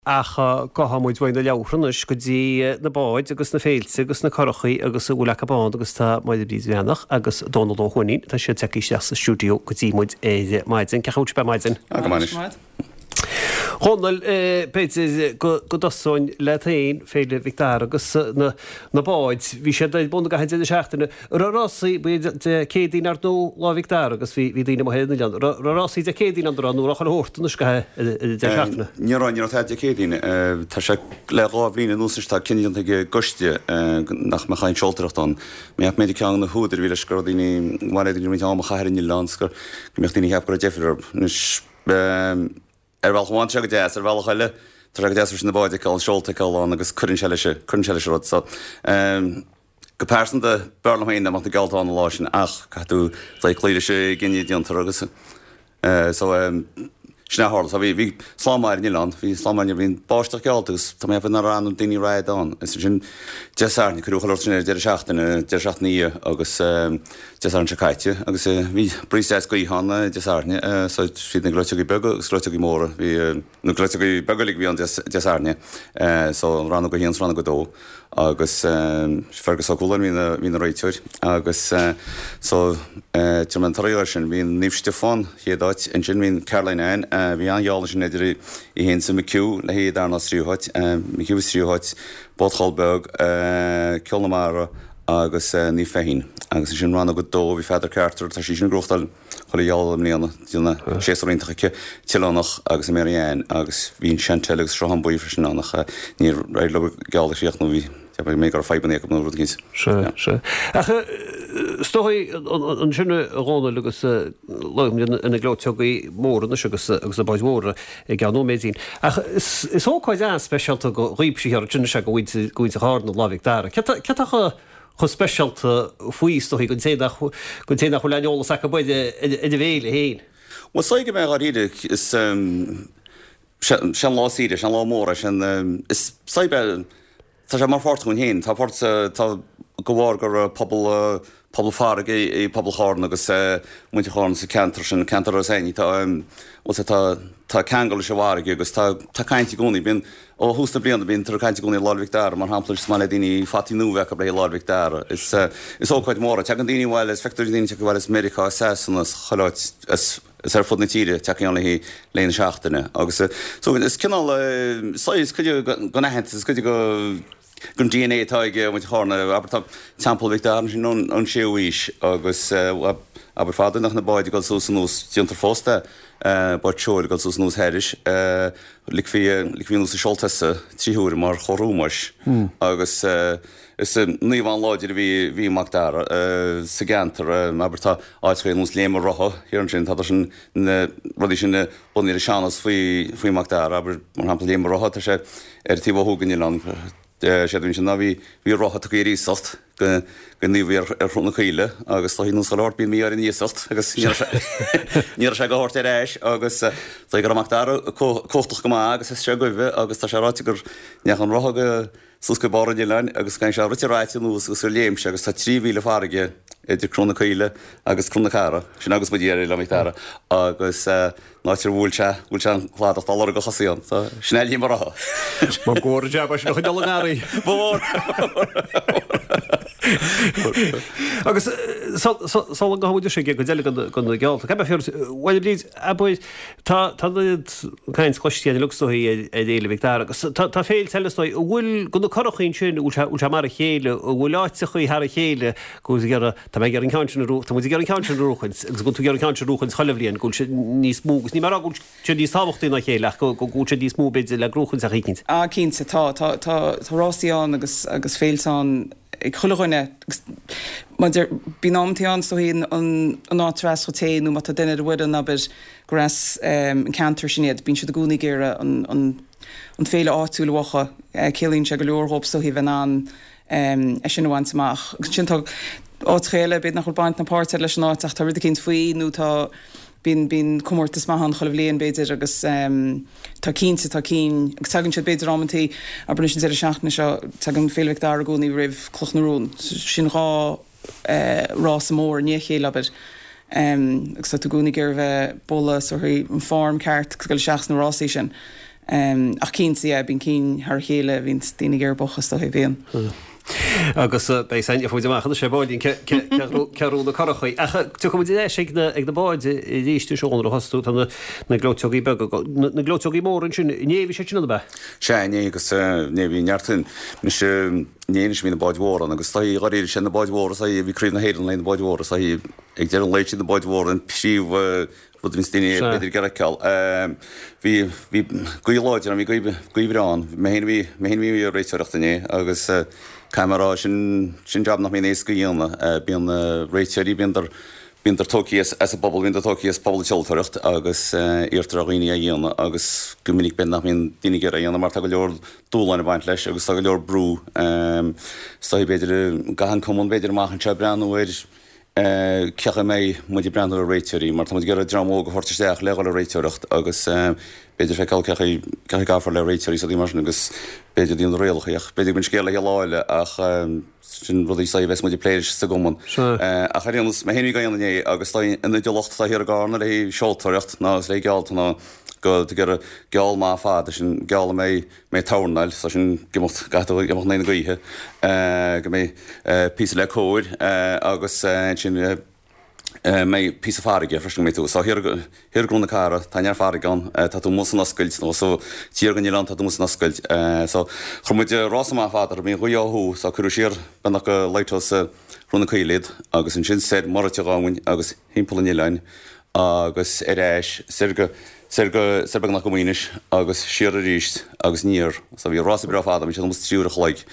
Ach gohamúid bhain na leabhranis go dtí na báid agus na féilse agus na chorachaí agus a bhfuil bád agus tá maid bríos bheannach agus Donald O'Huanin tá sé teí sa stúdio go dtí muid é maidin ceút be maidin. Honal Peidir go dosáin le taon féile Victar agus na báid bhí sé buna go heidir seachtainna rásaí cédín ar nó lá Victar agus bhí dtíine héna lean. Rásaí de cédín an ranú ach an hórtanas go seachtainna. Níráin ar theide cédín tá sé le rábhlína núsatá cinanta goiste nach me chain seoltarachtain. Meach méidir ceann na húidir bhí leis go daoine maridir mé am chair in Lánskar go meocht daoine heap go Jeffrey bhil bháin se go déas ar bhil chaile tar go déas na báide cáil seoltaáán agus chun se rud so go persan de Berlhain amach na Galtáin láisin ach catú léidir sé gine díantar agus so Sneharlas, hí slámáir in Irland, hí slámáir bhín báisteach gealtas, tá mé na rannú daoine raidán. Is sin dearna cruúchailirtainir de seachtainna de agus dearna se caiite, agus bhí brísteis go íhanna dearne, so siad na gluiteí bega agus gluiteí móra, hí na gluiteí begalig bhí an dearne, so ranna go híans ranna go dó. Agus fergus áúlan hí na réiteir, agus so tumantaríir sin hín níomhsteán héadáit an sin hín Caroline bhí anheála sin idir I hén sa McHugh le héad ar ná sríúhaid, McHugh sríúhaid, Bodchalbeg, Kilnamara agus ní féhín. Agus sin ranna go dó bhí feidir ceartar tá sí sin grochtal chola eála mlíana dína séaríontacha tiilánach agus a méréin agus hín seanteil agus sráhan buí frisin annach ní réid le geála síocht nó bhí mé gur feban éag nó rud gins. Se. Stoí an sinna rána agus ina glótegaí móra agus a báid móra I gan nó méidín. Is óáid an speisialta go riomsí ar sinna se go bhhaid a hána láhíh dar. Ceacha chu speisialta faoístoí gon téach chu leolalas a buide I bhéile héin. Well saige mé ide is sean láíide sean lá móra is saibe tá sé mar fort chun héin, tá go bhhar gur pobl farag I pobl chána agus muinte chána sa cantar sin cantar a saoine tá ceangal se bhharige agus tá caiinte gúnaí bin ó húsna blianana bin tar caiinte gúnaí láhíh dar mar hapla mána daoine fatí nuhhecha bre láhíh dar. Is óáid móra, te an daoine bhil is feictúir daoine te bhil is America sesannas choláid is fud na tíre teach anna hí léana seachtainna. Agus so is cinál is chuide go naheint, is chuide go gon DNA táige muid hána aber tampel Victar sin an séuís agus aber fáda nach na báide gal sús nús tíantar fósta bar teoir gal sús nús heiris lik hí nús a seoltasa tríúir mar chorúmais agus is níomhán láidir bhí Macdar sa gantar aber tá áitchaí nús léimar rotha hir an sin tá sin rudí sin buníir seanas faoi Macdar aber mar hampla léimar rotha tá sé tíbhthúgan Irland sé sin na bhí rotha go ísalt go níomh ar chuna chuile agus tá híú sáir bí mí ar in ísalt agus níar sé go háirt éis agus tá gur amachtar cóchtach go agus is sé goibh agus tá sé ráite gur neach an rotha go sus go bar lein agus gan se ruti ráite nús gus léimse agus tá 3,000 farige idir crúna chuile agus crúna cara sin agus budíir le mitara agus náitir bhúlse an chládacht á go chaíon sinnéil hí mar ratha. Má ggóir deaba sin chu delagáí. Agus sal go háidir sé go déile gan gealta. Cepa fir bhil bríd a buid tá caiint chluistíad luxtóí a déile Victar agus tá féil telestói bhfuil go chochaín sin últa mar a chéile bhfuil áite chuí thar a chéile go tá mé gar an countin rúch, tá gar an countin rúchans agus go tú gar an countin rúchans chollehblionn gúil níos múgus ní mar gúil se níos tábhachtaí na chéile go gúil se níos mú beidir le grúchans a ricinint. Cínta táráíán agus féiltán ag chulaghine bí námtaíán so hín an átras go téanú mat a duine bhfuid an aber gras cantar sinnéad bín se a gúna géire an féile áúla wacha célín se go leorhop so hí bhan an sin bhain amach. Sin átchéile bit nach chubaint na páirte leis an áteach tá rid a cinint faoí nó tá bín cummórtas maithan cholah léon beidir agus tá cínsa tá cín agus tagann siad beidir amantí a buna sin sé seachna seo tagann féilhah dar a gúnaí rih clochnarún sin rá rás mór níchéile aber agus tá gúnaí gur bheith bolas ó an farm ceart go seachas na rásí sin ach cínsaí bín cín ar chéile vín tíine ggéir bochas do bhéon. Agus bei sein fú deachchan sé báilín ceúna chochaí. Tu chum dé sé ag na báid i ríiste seónna hasú na glóteí be na glóteí mór an sin néhí sé sinna be. sé né agus néhí neartin néis mí na báidhór agus tá garíir sin na báidhór a bhí críomh na héan le na báidhór ag de an léit na báidhór an síomh rud vin stíine beidir gar ceall. Bhí goiláidir a bhí goibhrán, mé hí réiteachtané agus camera sin job nach mé ééis go dhéanana bíon réiteirí bíar tóíos as a bobbal bín tóíos pobl teiltaricht agus irtar a riine a dhéanana agus gomininic ben nach mín duine a dhéanana mar go leor dúlainna bhaint leis agus tá go leor brú sta beidir gahan cumún beidir machchan se breanúir cecha mé mu breanú a réiteirí, mar tá gur a dramó go hortisteach le a réiteirecht agus beidir feáil ce gafar le réiteirí sa dí mar agus beidir díon réalchaíoch, beidir bin scéile heáile ach sin rudí sa bheits muidir pléir sa goman. A charíannas mé hénig gaanné agus ina delocht a hir gána le seoltarecht ná le gealtaná go gur geall má fád sin geall mé tánail sa sin gimocht gimocht na gaithe go mé pí le cóir agus sin mé pí farige fre mé tú hir grúna cara táar fargan tá tú mu nascail nó so tíar gan Irán tá mu nascail chumuide Ross má fátar mé chuáú sa chuú sir ben go leitos runna chuiléad agus an sin sé marteáhain agus himplanílein agus éis Serbag nach gomíis agus siar a ríist agus níor sa bhí Ross bre fáda sé mu tríúach leig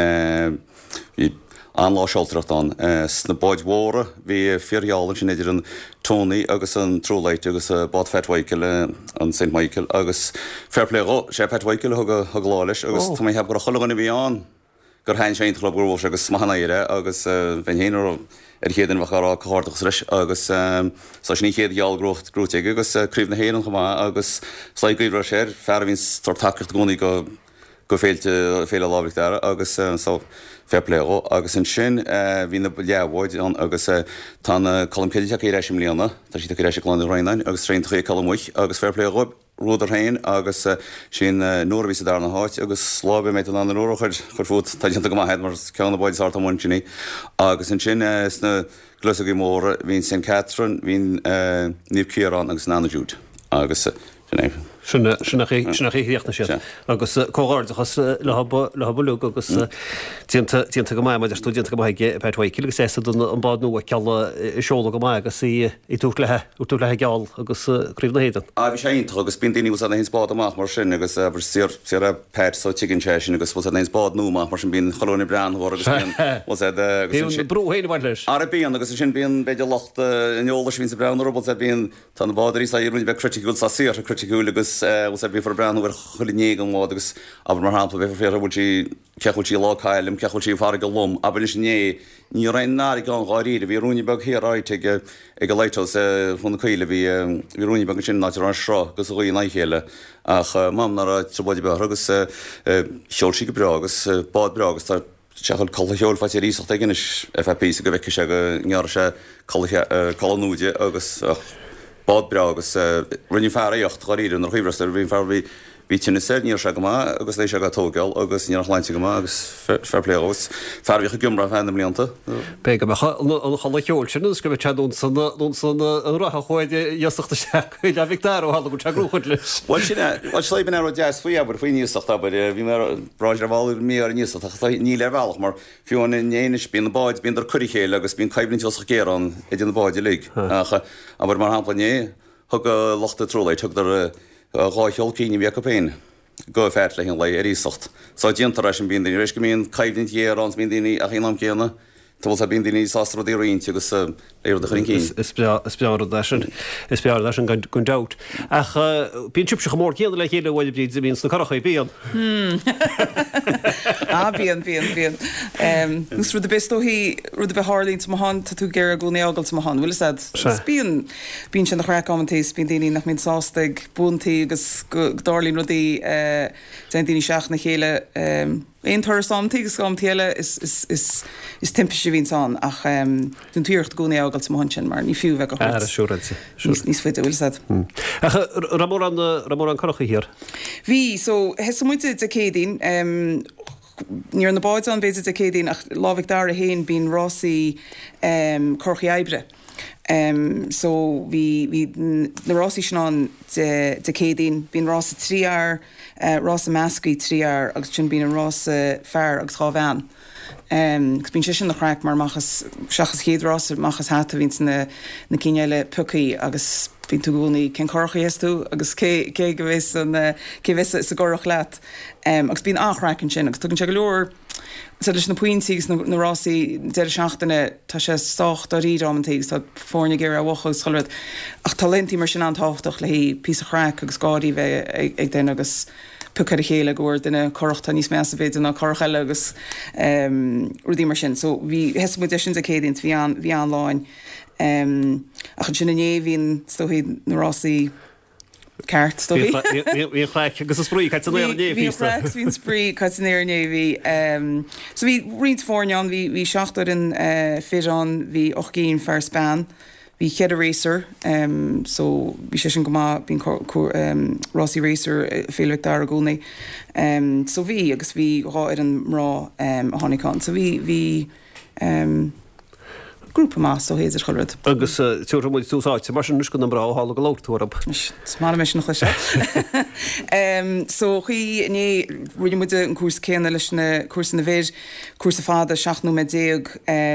hí anlá seoltarachtáin sna báidhóra bhí fiorheálan sin idir an tónaí agus an trúleit agus bád Fethwaicil an St. Michael agus fairplé sé Fethwaicil thug láis agus tá heb gur cholaganna bhíán gur hain sé club gur agus mahanana ire agus bhain héanaar chéan bhará cháach leis agus sa ní chéad geallgrocht grúteige agus críomh na héan chumá agus saigríomh séir fer vín tartacht gúnaí go féle lábhíh ar agus fairpléró agus an sin hí na leabhid an agus tá colmcéideach éisiim líanana, tá si éisi láin Rheinain agus réintché colmmuich agus fairpléró rúdar hain agus sin nóir ví darna háit agus slábe méid an nóir chur fút tá go maiid mar ceanna báid sarta muintní agus an sin sna glusaí mór hín St. Catherine hín níomhcíarrán agus nánaúd agus sinna chéíochtna sé agus cóáirchas le habbalú agus tíanta go mai maidir stúdianta go maige Fethwaicil agus éasa an bádnú a cealla seola go mai agus í tú lethe geall agus críomh na héan. A bhí séint agus bin daoine a hins bád amach mar sin agus si a peit so chicken sin agus bus hins bád núach mar sin bín choúna brean agus brúhéine bhain leis. Ar bíon agus sin bíon beidir locht inolalas vín sa brean robot bíon tan bádarí sa irún be criticúil sa sí a criticúil agus bí for brean bhar cholinné an mád agus aber mar hapla bheith fé bhútí ceútí lááilm ceútí far go lom, a is né ní rain ná gan gáíre bhí rúni bag hiráid ag go leitos chuna chuile bhí rúni bag sin ná an srá gus roií naichéile ach mam nar trobáid be agus seolsí go bre agus bád bre agus teachil choheol fa ríocht igenis FP go bheice se go ngear se choúide agus bád bre agus rinne fearíocht choíún ar chuhras bhín ferbhí ví sinna séníor se go agus lééis se go tógeil agus níor leinte go agus fairlégus ferbhícha gimra fenam líanta. Bé go chola cheol sin go bh teún san an ratha chuide joachta se chuil a Victar ó hall go tegrúchuid leis. Bhil slé bin ar deas faoiabar faoí níosachta bhí mar ráidir bháil mí ar níos ní le bhealach mar fiúna néanais bíon báid bíon ar chuirichéile agus bíon caiimlinn teosa géan i d báide lí aber mar háplané thug lochta trúlaid thug ráithol cíine bhí copéin go féit le hin le ríocht. Sá díantar sin bíon rééis go míon caiimlinn érán bíon daoine a chéanam céanna, Tá a bíon daoine sástra íoríonnti agus éir de chuin cín. Is bear sin gon dat. Ach bíon tip se mór céanna le chéile bhil bíd bíon na chocha bíon. Bhíon. Nus rud a bestó hí rud a bheith hálín sa han tá tú ggéir a gúna ágal sa han. Bhfuil sad bíon sin nach raámantééis bíon daoine nach mín sásteig buntaí agus dálín rudí daoine seach na chéile Ein thar samtíí agus samtíile is timp sé vín an ach dún túocht gúna ágal sa han sin mar ní fiú bheith níos fuide bhfuil sad. Ramór an chocha hir. Bhí so hes muinte a cédín ní an na báid an béidir a cédín ach lábhah dar a héin bín Rossí corchaí ebre. So vi na Rossi snan de cédín bín Ross triar Ross Masci triar agus sin bín an Ross fear agus chábhean. Gus bín sin nach chraach mar machchas seachas chéad Ross machchas hat a víns na cineile pucaí agus bín tú gúnaí cén corchaí tú agus cé go bhés cé bhés sa gorach leat. Agus bín áchraacin sin agus tugann se go leor leis na puintígus na Rossí de seachtainna tá sé socht a rírámantígus tá fórna ggéir a bhchas choid ach talentí mar sin antáhachtach le hí pí a chraach agus gádaí bheith ag den agus pucar a chéile goir duna choachta níos me a bhéidir na chochaile agus rudí mar sin. So bhí heú de sin a cédín bhí an láin ach sin na néhín stohí na Rossí Cart Bhí agus sprí hín sprí cainéir néhí. So bhí riad fórneán hí seachtar in féán hí 8 cín fear Spáin, hí chead a racer, so bhí sé sin go bín Rossí racer féleach dar a gúnaí. So bhí agus bhí rá ar an rá a tháinicán. So bhí grúpa más so héidir choid. Agus túra muid túsáid, mar sin nuscan an brá hála go lágtúrab. Smála meis nach lei. So chuí ní ruidir muide an cuas céanna leis na cuasa na bhéir, cuasa fáda seachnú me déag.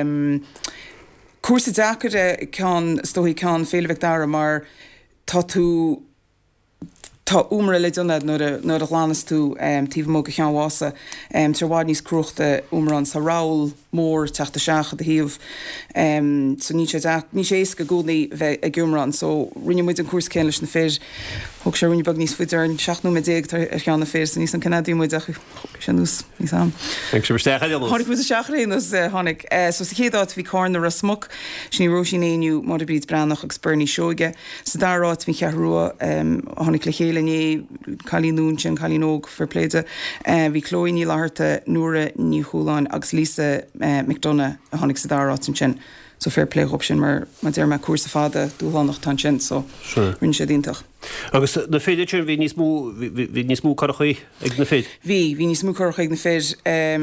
Cuasa dachar ceán stóí ceán féileheh dara mar tá tú Tá umra le donna nó a lánas tú tíh mó go cheanhása tar bhád níos cruachta umran sa ráil mór teachta seacha a híomh so ní sé go gúnaí bheith a gumran, so rinne muid an cuas céan leis na fér thug sé rinne bag níos fuidir an seachnú me déag tar cheanna fér sa níos an Canadí muid sé nús níos am. Tháinig mu a seachrénas tháinig. So sa chéadát bhí cána rasmach sin ní roisín éoniu mar a bríd brannach agus burní seoige, sa dárát bhí cheathrua tháinig le chéile ní chalínún sin chalínóg forpléide. Bhí chlóiní láharta nuaire ní chúláin agus Lisa McDonough a tháinig sa dárát sin. So fair play op sin mar déir me cuasa fáda dúhánach tan sin, so rinn sé díntaach. Agus na féidir sin bhí níos mú carchaí ag na féid? Bhí níos mú carcha ag na féid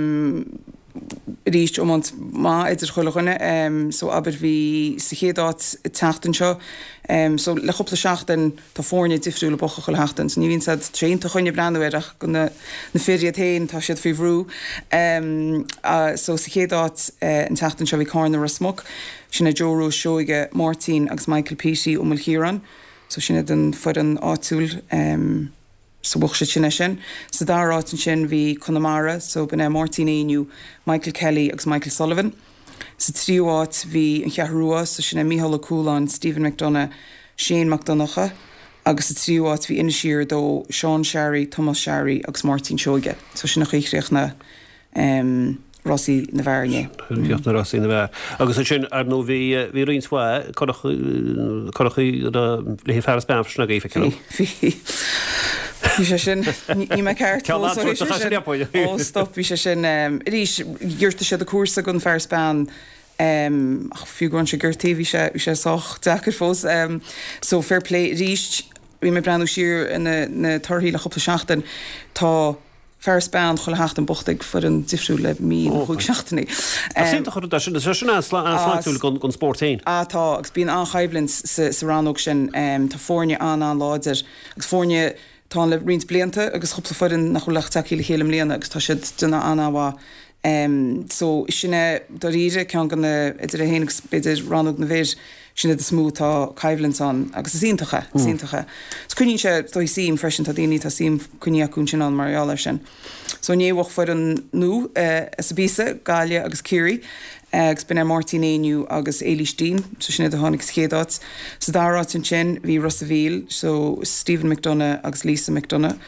ríist ómant má idir chuilechunne, so aber bhí sa chéadát teachtain seo, so le chopla seachtain tá fórne difriúla bocha chuil heachtain, so ní vín sad trénta chuine breanúireach go na féidir héin tá siad fao bhrú. So sa chéadát an teachtain seo bhí cána rasmach, sinna Joe seoige Martin agus Michael Peaty ó Mulchiran, so sinna den fud an áitiúil so bhuach sé sinna sin. Sa dárátain sin bhí Connemara, so buna Martin éiniu, Michael Kelly agus Michael Sullivan. Sa tríomháit bhí an cheathrua, so sinna Mícheál Cúlán, Stephen McDonough, Shane McDonagha, agus sa tríomháit bhí ina siar dó Sean Sherry, Thomas Sherry agus Martin Seoige. So sinna chuichreach na Rossí na bhharne. Bhíocht na Rossí na bhar. Agus sin ar nó bhí rionsá chorachaí le fear Spáin na gaofa ceann. Bhí sé sin ní me ceart stop bhí sé sin rís dúirta sé a cuasa gon fear Spáin fiú gon sé gurtaí bhí sé soch dechar fós. So fair play ríist bhí me breanú siúr na torthaí le chopla seachtain tá fear Spáin chuil heachtain bochtaigh for an difriúla mí chuig seachtainna. Sínta chuir sin sláintúil gon sportéin. Tá agus bíon anchaibblinn sa ranóg sin tá fórne an láidir agus fórne tá le rins blianta agus chopla forin nach chuleach taí le chélam léana agus tá siad duna anhá. So sinna do ríre cean gan idir a héananig beidir ranóg na bhéir sinna de smú tá caiblann an agus a síntacha. So cunín sé dó sim freisin tá daoine tá sim cuníún sin an marála sin. So néhhah for an nó sa bísa Galia agus Curie, agus bin Martin éiniu agus Eilístín, so sinna a tháinig chéadát. Sa dárátain sin bhí Russaville, so Stephen McDonough agus Lisa McDonough.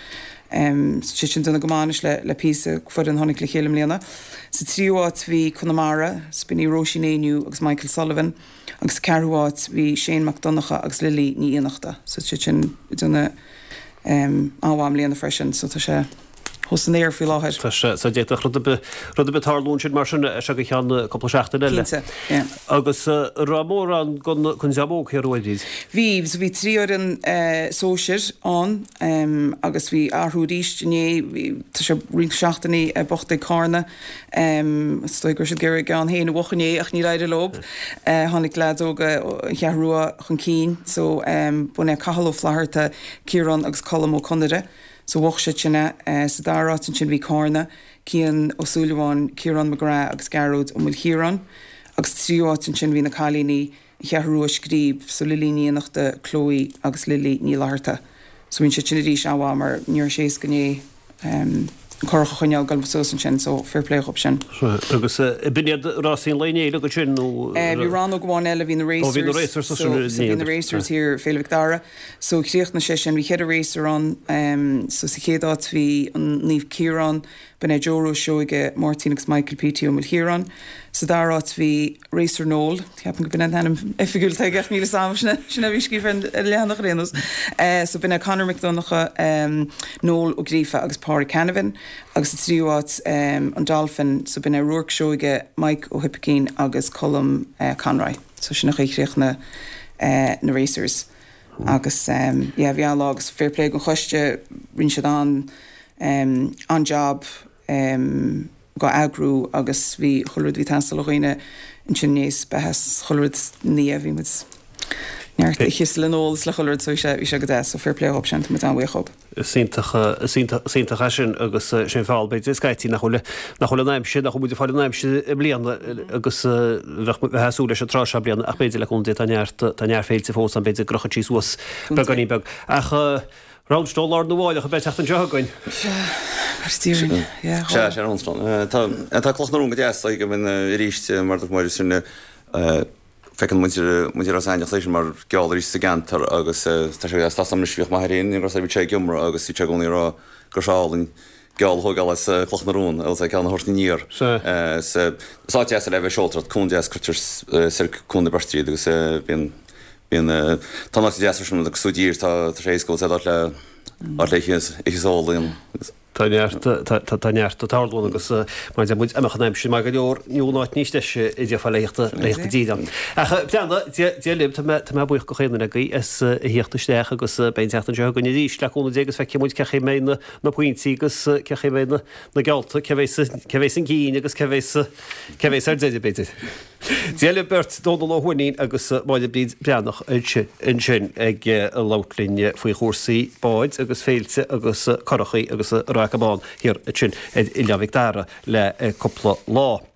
sin duna gomáis le písa fu an tháinig le chélam léana. Sa tríúát bhí Connemara, Spinny Roisinéniu agus Michael Sullivan, agus ceúát bhí Shane McDonacha agus Lily ní íonachta. So sin duna áhám léana freisin, so tá sé hosan éir fi láthir. Tá dé rud a betarlún sin mar sin se go chean coppla seachtain eile. Agus ramór an chun seabóg ar roiidíd. Bhís bhí tríor an sóisiir an agus bhí áthúríistné tá sé ring seachtaí bochta cána stoi gur si gur an héana bhachané ach ní ráidir lob tháinig leadóga chearrua chun cín so buna cahaló flaharta Ciarán agus Colm ó Conire. So bhach sinna sa dárátain sin bhí cána cían ó Súlaháin Ciarán McGrath agus Garród ó Mulchiarán agus tríátain sin bhí na cálíní chearrua scríb so lilíní nach de Chloe agus Lily ní láharta. So bhín sin ríis áhá mar níor sééis gné chocha chuineal galbsósan sin so fairplay op sin. Agus biniad rásín leine go sin bhí ran gháin eile hín na racers hir féle Dara. So chríocht na sé sin bhí chéad a racer an so sa chéadát bhí an níomh Ciarán ben Jóró seoige Martin agus Michael P.T. ó Mulchiarán. Sa dárát bhí Racer Noel, ceapan go bin anm ifigúil te gach míle samsna sinna bhí scífan leannach rénos. So bin Conor McDonacha Noel ó Grífa agus Pári Canavan, agus tríúát an Dolphin so bin Rourke seoige Mike ó Hippicín agus Colm Conroy. So sinna chréoch na racers. Agus bhí agus fairplay go choiste rin siad an job go agrú agus bhí choúd hí tan roiine in sin níos behas choúd ní a bhí neart chis lenólas le choúd so se go dé so fairplay op sin mit an bhuiob. Síntacha sin agus sin fáil beit scaití nach chola naimse nach búidir fáil naimse bliana agus heú leis trá se blianana ach beidir le chun dé near féil sa fós an beidir grocha tíús be ganí beg. Ach Roundstall nó bháile a beit an deagain. Tírin sé anslán. Tá chlosnarún go deas go bhín ríiste mar mar sinna fecin muidir as aine lééis mar geáirí sa gantar agus tá sé stam sbíoch maithíon gus bhí sé gimra agus sí tegóí rá gosálainn geall thugáil chlochnarún agus ceanna hortí níor. Sáte le bheith seoltar chun deascrutir chunda bertríd agus bíon táach deasisiún agus súdír tá sééiscó le isálaíon. Tá neart tálún agus mai muid amachnaim sin mai go leor nniuúnáid níos deise idir fá léchtta díam. Peanna lib tá buich go chéanana gaí is hiochttasteach agus beinteachtan se go níos leúna dégus fe muid ceché ména na pointí agus ceché ména na gealta cehééis an cíín agus cehééis ar déidir beidir. Déile beirt dóna láhuiín agus máide bíd breannach in sin ag látlíne faoi chósaí báid agus féilte agus chorachaí agus rácabán hir sin i leabhah dara le coppla lá.